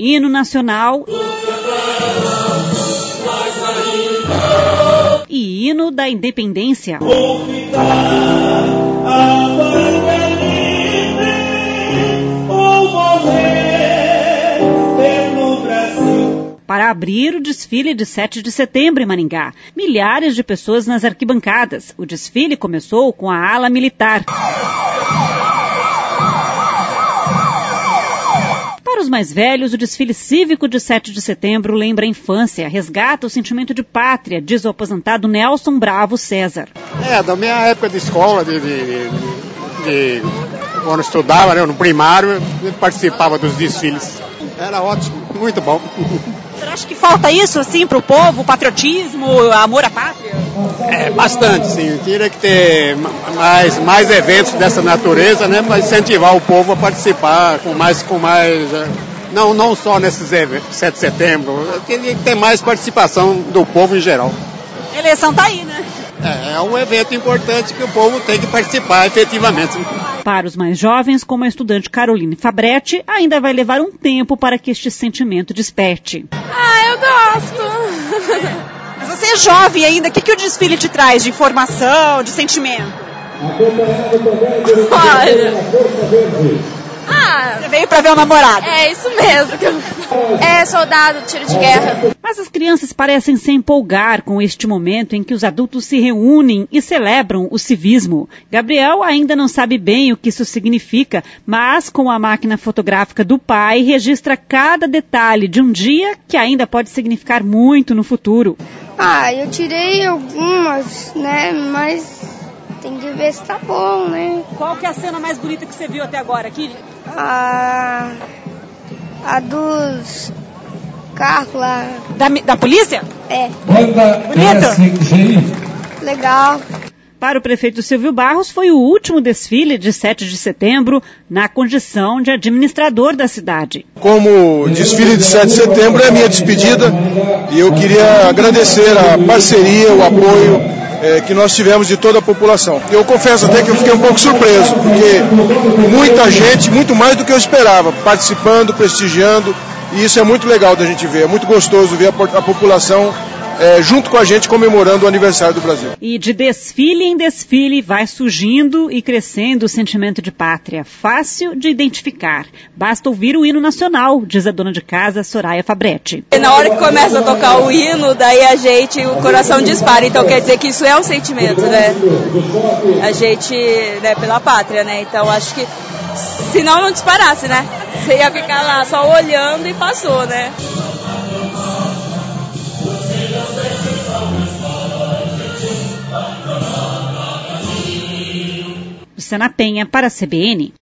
hino nacional e hino da independência. Para abrir o desfile de 7 de setembro em Maringá, milhares de pessoas nas arquibancadas. O desfile começou com a ala militar. Para os mais velhos, o desfile cívico de 7 de setembro lembra a infância, resgata o sentimento de pátria, diz o aposentado Nelson Bravo César. Da minha época de escola, quando eu estudava, né, no primário, eu participava dos desfiles. Era ótimo, muito bom. Você acha que falta isso, assim, para o povo? Patriotismo, amor à pátria? Bastante, sim. Teria que ter mais eventos dessa natureza, né, para incentivar o povo a participar com mais não só nesses eventos, 7 de setembro. Teria que ter mais participação do povo em geral. A eleição está aí, né? É um evento importante que o povo tem que participar efetivamente. Para os mais jovens, como a estudante Caroline Fabretti, ainda vai levar um tempo para que este sentimento desperte. Eu gosto. Mas você é jovem ainda, o que o desfile te traz de informação, de sentimento? Olha. Você veio para ver o namorado? É isso mesmo. Soldado, tiro de guerra. Mas as crianças parecem se empolgar com este momento em que os adultos se reúnem e celebram o civismo. Gabriel ainda não sabe bem o que isso significa, mas com a máquina fotográfica do pai, registra cada detalhe de um dia que ainda pode significar muito no futuro. Eu tirei algumas, né, mas tem que ver se tá bom, né? Qual que é a cena mais bonita que você viu até agora, Kiri? A dos carros lá. Da polícia? É. Bonito? Legal. Para o prefeito Silvio Barros, foi o último desfile de 7 de setembro na condição de administrador da cidade. Como desfile de 7 de setembro é a minha despedida e eu queria agradecer a parceria, o apoio que nós tivemos de toda a população. Eu confesso até que eu fiquei um pouco surpreso, porque muita gente, muito mais do que eu esperava, participando, prestigiando, e isso é muito legal da gente ver, é muito gostoso ver a população junto com a gente comemorando o aniversário do Brasil. E de desfile em desfile vai surgindo e crescendo o sentimento de pátria, fácil de identificar. Basta ouvir o hino nacional, diz a dona de casa Soraya Fabretti. Na hora que começa a tocar o hino, daí o coração dispara, então quer dizer que isso é um sentimento, né? A gente, né, pela pátria, né? Então acho que, senão não disparasse, né? Você ia ficar lá só olhando e passou, né? Luciana Penha para a CBN.